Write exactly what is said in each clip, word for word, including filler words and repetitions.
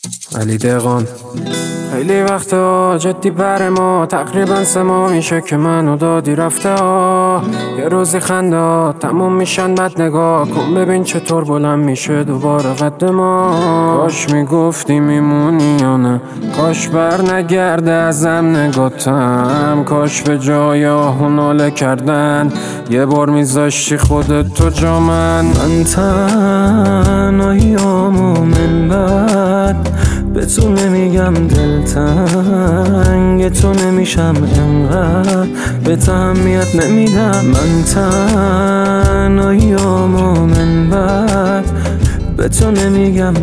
علی دقان خیلی وقتا جدی بر ما تقریبا سه ماه میشه که منو دادی رفته ها. یه روزی خنده تموم میشن بد نگاه کن ببین چطور بلند میشه دوباره قد ما. کاش میگفتی میمونی یا نه، کاش بر نگرده ازم نگاتم، کاش به جای آهو ناله کردن یه بار میذاشتی خودت تو جا من. من تنهاییامو من بعد به تو نمیگم دلتنگ تو نمیشم انقدر به تهمیت نمیدم. من تنهاییامو من بعد به تو نمیگم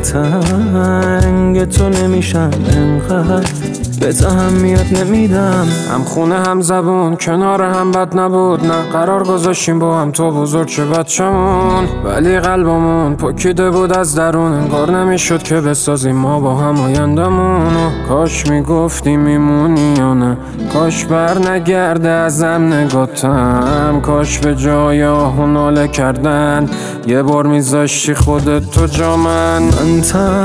دلتنگ تو نمیشم انقدر به اهمیت نمیدم. هم خونه هم زبون کنار هم بد نبود، نه قرار گذاشتیم با هم تو بزرگ چه بچمون، ولی قلبمون پکیده بود از درون، انگار نمیشد که بسازیم ما با هم آیندمون. کاش میگفتی میمونی یا نه، کاش بر نگرده ازم نگاتم، کاش به جای آهو ناله کردن یه بار میذاشتی خودت تو جا من. من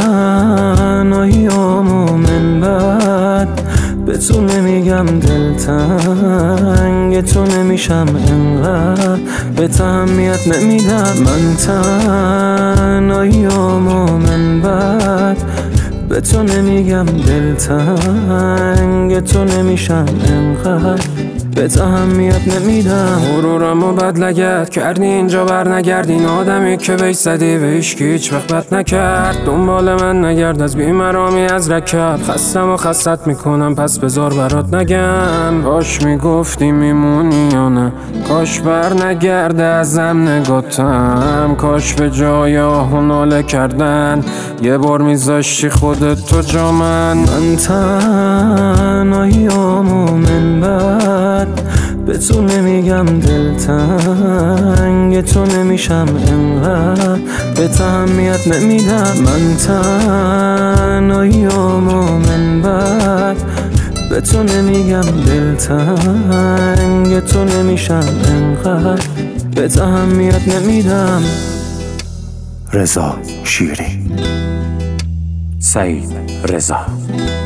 تنهاییامو من بعد به تو نمیگم دلتنگ تو نمیشم انقدر به تهمیت نمیدم. من تنهاییامو من بعد به تو نمیگم دلتنگ تو نمیشم انقدر به اهمیت نمیدم. غرورمو بد لگد کردی اینجا بر نگردین، آدمی که بیش زدی و هیچکی هیچ وقت بد نکرد. دنبال من نگرد از بیمرامی از رکب، خستم و خستت میکنم پس بذار برات نگم. کاش میگفتی میمونی یا نه، کاش بر نگرده ازم نگاتم، کاش به جای آهو ناله کردن یه بار میذاشتی خودت تو جا من. من تنهاییامو من بعد به تو نمیگم دلتنگ تو نمیشم انقدر به تهمیت نمیدم. من تنهاییامو من بعد به تو نمیگم دلتنگ تو نمیشم انقدر به تهمیت نمیدم. رضا شیری، سعید رضا.